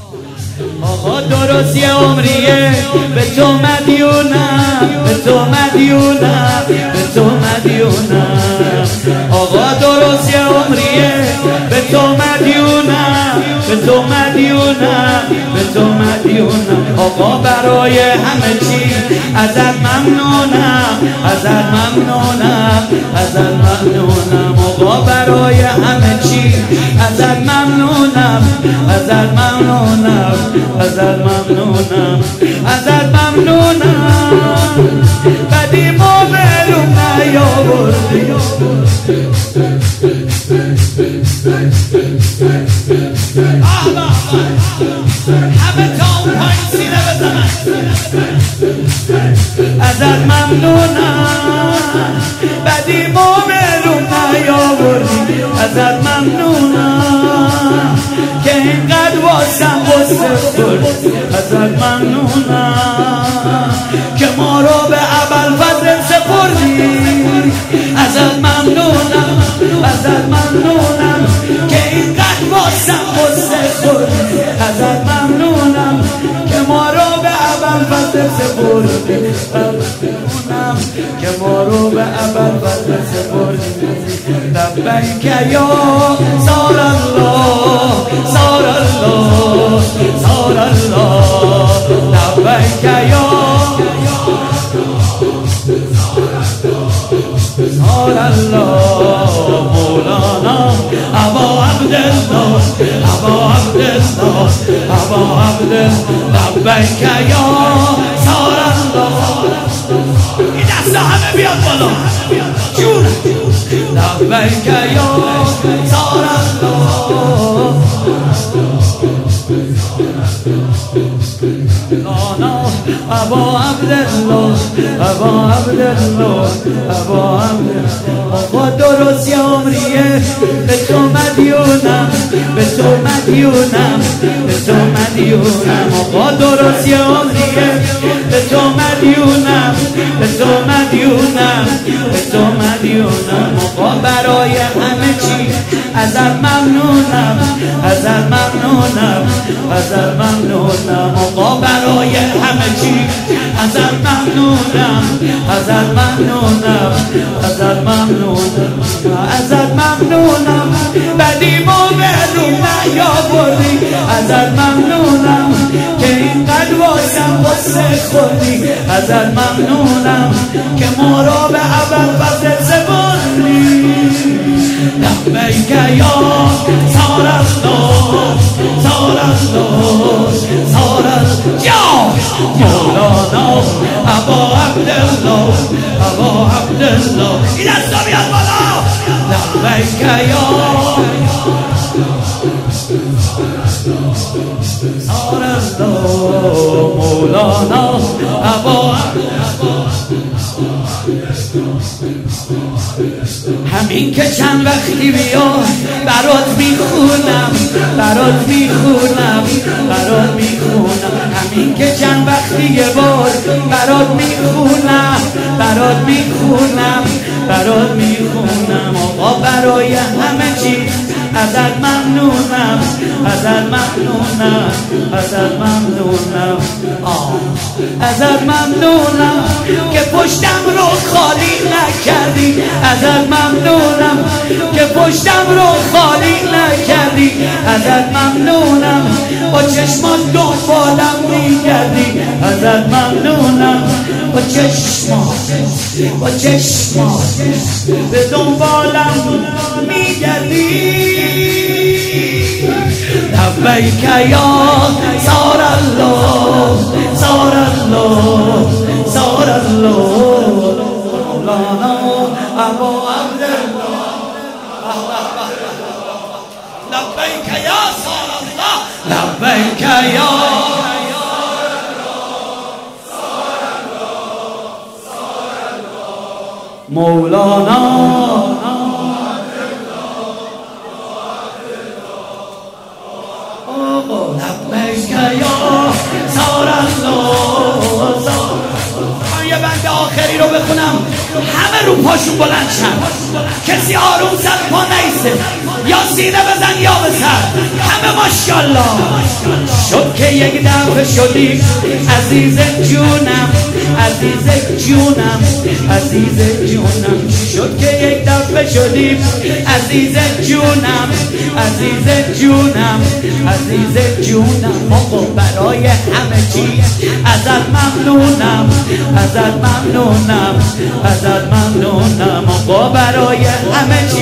آقا درستی عمریه به تو مدیونم، به تو مدیونم، به تو مدیونم. آقا درستی عمریه به تو مدیونم، به تو مدیونم، به تو مدیونم. آقا برای همه چی ازت ممنونم، ازت ممنونم، ازت ممنونم. آقا برای همه چی ازت ممنونم، ازت ممنونم، ازت ممنونم، ازت ممنونم. بدی ما برون نیاوردی. همه تا اون پایین سینه بزنن. ازت ممنونم. بدی ما برون نیاوردی. ازت ممنونم که اینقدر واسم غصه خوردی. ازت ممنونم که ما رو به ابوالفضل سپردی. ازت ممنونم، ازت ممنونم که اینقدر واسم غصه خوردی. ازت ممنونم که ما رو به ابوالفضل سپردی. ممنونم که ما رو به ابوالفضل سپردی. لبیک یا سار الله، سار الله، سار الله. لبیک یا سار الله. مولانا ابا عبدالله، ابا عبدالله، ابا عبدالله. لبیک یا سار الله. این دستا همه بیاد بالا جون. لبیک یا سار الله. ابا عبدالله، ابا عبدالله، ابا عبدالله. آقا درستی عمریه به تو مدیونم، به تو مدیونم، به تو مدیونم. آقا درستی عمریه به تو مدیونم، به تو مدیونم، به تو مدیونم. آقا برای همه چی ازت ممنونم، ازت ممنونم، ازت ممنونم. آقا برای همه چی ازت ممنونم، ازت ممنونم، ازت ممنونم، ازت ممنونم. بدی ما برون نیاوردی. ازت ممنونم که اینقدر واسم غصه خوردی. ازت ممنونم که ما را به ابوالفضل سپردی. لبیک یا سار الله، سار الله، سار الله. یا مولانا ابا عبدالله، ابا عبدالله. این دستا بیاد بالا. لبیک یا سار الله. مولانا ابا همین که چند وقتی بیا برات میخونم، برات میخونم، برات میخونم. همین که چند وقتی یه بار برات میخونم، برات میخونم، برات میخونم. آقا برای همه چیز ازت ممنونم، ازت ممنونم، ازت ممنونم. ازت ممنونم که پشتم رو خالی نکردی. ازت ممنونم که پشتم رو خالی نکردی. ازت ممنونم با چشمات دنبالم میگردی. ازت ممنونم با چشمات، با چشمات به دنبالم میگردی. لبیک یا سار الله، سار الله، سار الله. مولانا ابا عبدالله. لبیک یا سار الله، لبیک یا مولانا. لبیک یا سار الله. یه بند آخری رو بخونم همه رو پاشون بلند شد. کسی آروم سر پا نیسته، یا سینه بزن یا به سر. همه ماشاءالله. شد یک دفعه شدی عزیز جونم، عزیز جونم، عزیز جونم. چی شد که یک دفعه شدی عزیز جونم، عزیز جونم، عزیز جونم. آقا برای همه چی ازت ممنونم، ازت ممنونم، ازت ممنونم. آقا برای همه چی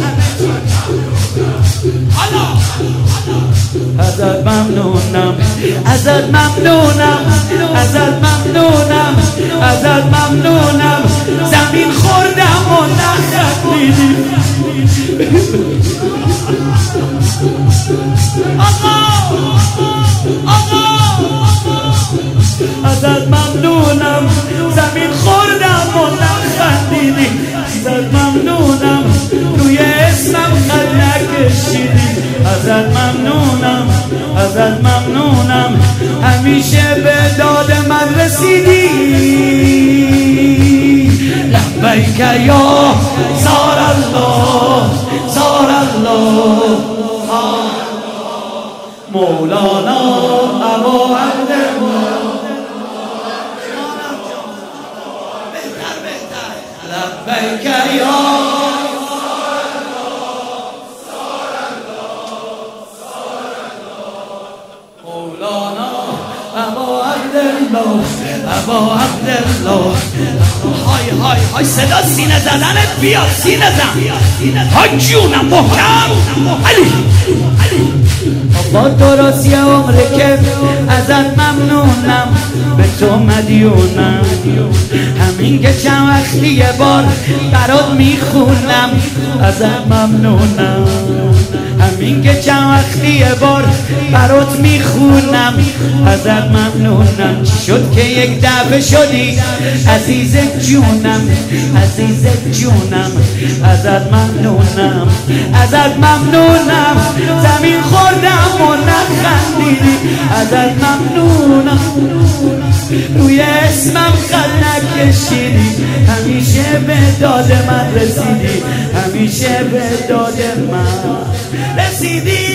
ازت ممنونم، ازت ممنونم، ازت ممنونم، ازت ممنونم. زمین خوردم و نخندیدی. آقا ازت ممنونم، زمین خوردم و نخندیدی. ازت ممنونم روی اسمم خط نکشیدی. ازت ممنونم، ازت ممنونم، همیشه به داد من رسیدی. لبیک یا زار الله، زار الله مولانا ابا عبدالله. بهتر بهتر. لبیک یا ابا عبدالله، ابا عبدالله. های های های صدا سینه زدنت بیاد، سینه زن. های جونم محکم. علی آقا درستی عمره که ازت ممنونم، به تو مدیونم. همین که چند وقتی یه بار برات میخونم، ازت ممنونم. همین که چند وقتی یه بار برات میخونم، ازت ممنونم. چی شد که یک دفعه شدی عزیز جونم، عزیز جونم. ازت ممنونم، ازت ممنونم. زمین خوردم و نخندیدی. ازت ممنونم روی اسمم خط نکشیدی. همیشه به داد من رسیدی، همیشه به داد من رسیدی.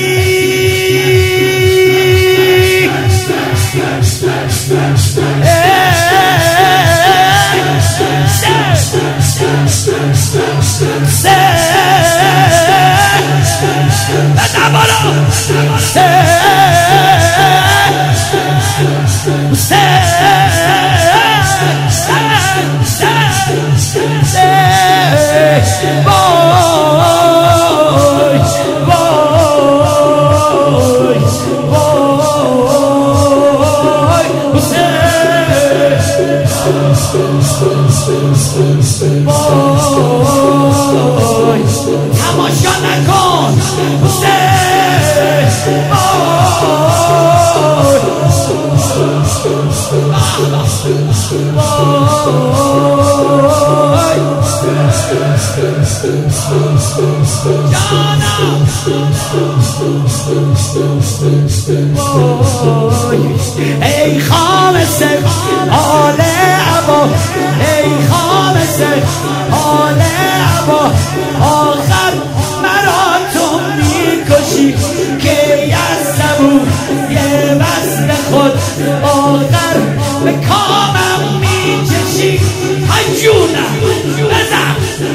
تماشا نکن ای خامس آل عبا، ای خامس آل عبا. آخر مرا تو میکشی که یزدبو یه وصل خود، آخر به کامم میکشی. های جونم بزن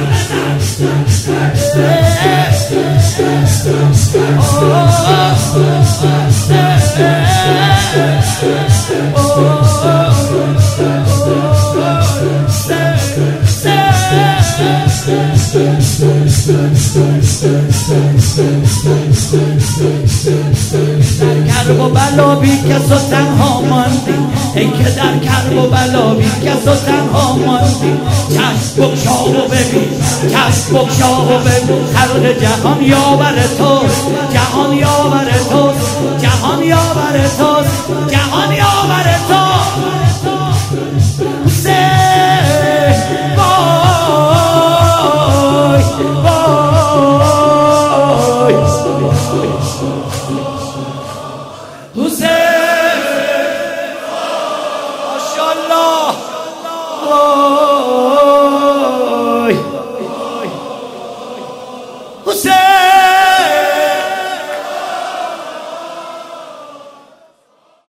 کرب و بلا بی کس و تنها ماندی، ای که در کرب و بلا بی کس و تنها ماندی. چشم بگشا و ببین، چشم بگشا و ببین. خلق جهان یاور توست، جهان یاور توست، جهان یاور توست، جهان